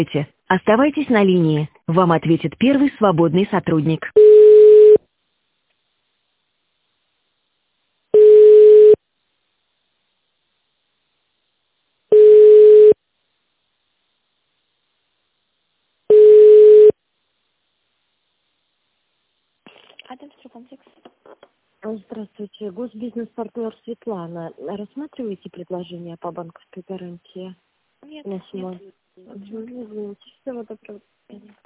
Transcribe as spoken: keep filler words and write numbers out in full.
Оставайтесь на линии. Вам ответит первый свободный сотрудник. Адамстройкомплекс. Здравствуйте, госбизнес-партнер Светлана. Рассматриваете предложение по банковской гарантии? Нет, На нет. сегодня? Угу, извините. Всего доброго.